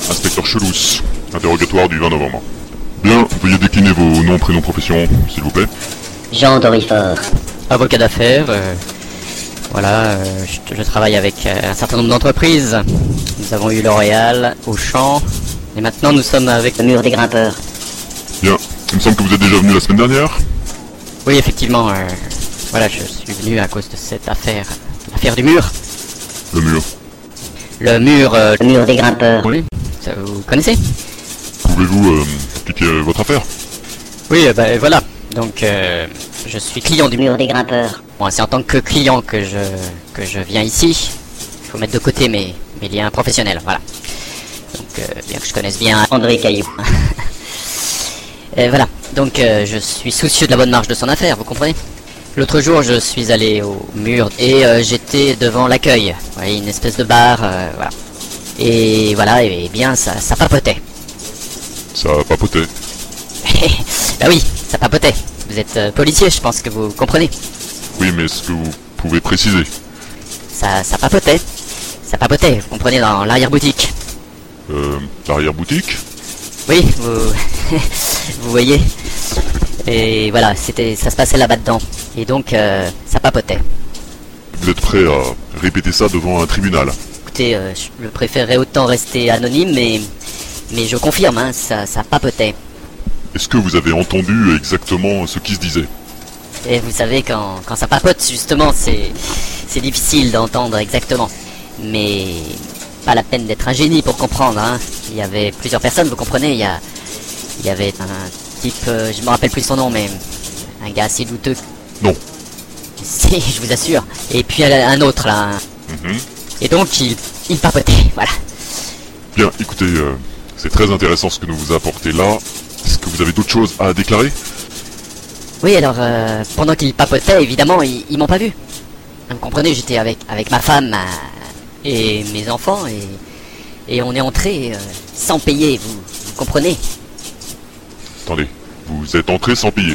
Inspecteur Chelousse, interrogatoire du 20 novembre. Bien, veuillez décliner vos noms, prénoms, professions, s'il vous plaît. Jean Dorifort. Avocat d'affaires, voilà, je travaille avec un certain nombre d'entreprises. Nous avons eu L'Oréal, Auchan, et maintenant nous sommes avec Le mur des grimpeurs. Bien, il me semble que vous êtes déjà venu la semaine dernière. Oui, effectivement, voilà, je suis venu à cause de cette affaire, l'affaire du mur. Le mur. Le mur, Le mur des grimpeurs. oui, ça vous connaissez? Pouvez-vous expliquer votre affaire? Oui, voilà, donc je suis client du Le mur. mur des grimpeurs. Bon, c'est en tant que client que je viens ici. Il faut mettre de côté mes liens professionnels, voilà. Donc, bien que je connaisse bien André Caillou. Voilà, donc je suis soucieux de la bonne marche de son affaire, vous comprenez? L'autre jour, je suis allé au mur et j'étais devant l'accueil, vous voyez, une espèce de bar, voilà. Et voilà, et bien, ça papotait. Ça papotait. Bah oui, ça papotait. Vous êtes policier, je pense que vous comprenez. Oui, mais est-ce que vous pouvez préciser? Ça papotait. Ça papotait, vous comprenez, dans l'arrière-boutique. L'arrière-boutique? Oui, vous... vous voyez. Et voilà, ça se passait là-bas dedans. Et donc, ça papotait. Vous êtes prêt à répéter ça devant un tribunal? Écoutez, je préférerais autant rester anonyme, mais je confirme, hein, ça papotait. Est-ce que vous avez entendu exactement ce qui se disait? Et vous savez, quand ça papote, justement, c'est difficile d'entendre exactement. Mais pas la peine d'être un génie pour comprendre, hein. Il y avait plusieurs personnes, vous comprenez, il y avait un type, je me rappelle plus son nom, mais un gars assez douteux. Non. Si, je vous assure. Et puis un autre, là. Mhm. Et donc, il papotait, voilà. Bien, écoutez, c'est très intéressant ce que nous vous apportez là. Est-ce que vous avez d'autres choses à déclarer? Oui, alors, pendant qu'il papotait, évidemment, ils m'ont pas vu. Vous comprenez, j'étais avec ma femme et mes enfants, et on est entré sans payer, vous comprenez? Attendez, vous êtes entré sans payer.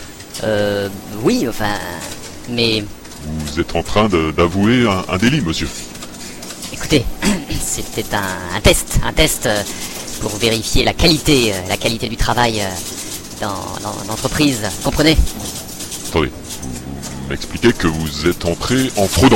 Oui, enfin, mais... Vous êtes en train d'avouer un délit, monsieur. Écoutez, c'était un test pour vérifier la qualité du travail dans l'entreprise, vous comprenez? Attendez, vous m'expliquez que vous êtes entré en fraudant.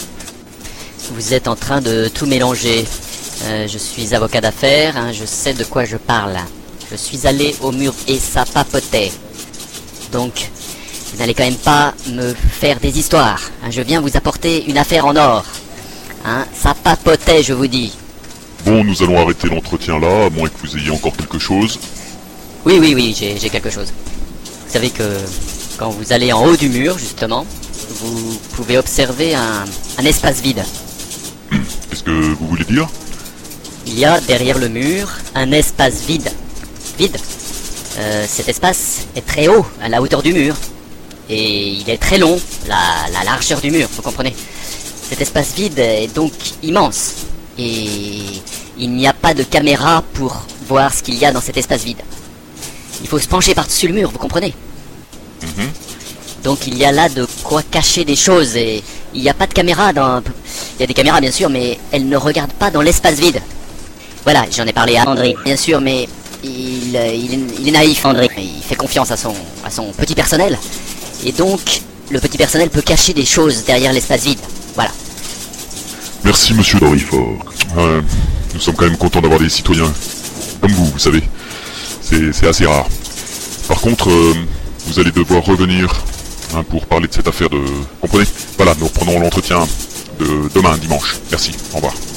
Vous êtes en train de tout mélanger. Je suis avocat d'affaires, hein, je sais de quoi je parle. Je suis allé au mur et ça papotait. Donc, vous n'allez quand même pas me faire des histoires, hein, je viens vous apporter une affaire en or. Hein, ça papotait, je vous dis. Bon, nous allons arrêter l'entretien là, à moins que vous ayez encore quelque chose. Oui, j'ai quelque chose. Vous savez que quand vous allez en haut du mur, justement, vous pouvez observer un espace vide. Qu'est-ce que vous voulez dire? Il y a derrière le mur un espace vide. Vide. Cet espace est très haut, à la hauteur du mur. Et il est très long, la largeur du mur, vous comprenez? Cet espace vide est donc immense. Et il n'y a pas de caméra pour voir ce qu'il y a dans cet espace vide. Il faut se pencher par-dessus le mur, vous comprenez? Mhm. Donc il y a là de quoi cacher des choses et il n'y a pas de caméra dans... Il y a des caméras bien sûr, mais elles ne regardent pas dans l'espace vide. Voilà, j'en ai parlé à André. bien sûr, mais il est naïf, André. Il fait confiance à son petit personnel. Et donc, le petit personnel peut cacher des choses derrière l'espace vide. Voilà. Merci, monsieur Dorifort. Nous sommes quand même contents d'avoir des citoyens comme vous savez. C'est assez rare. Par contre, vous allez devoir revenir pour parler de cette affaire de... Comprenez? Voilà, nous reprenons l'entretien de demain, dimanche. Merci, au revoir.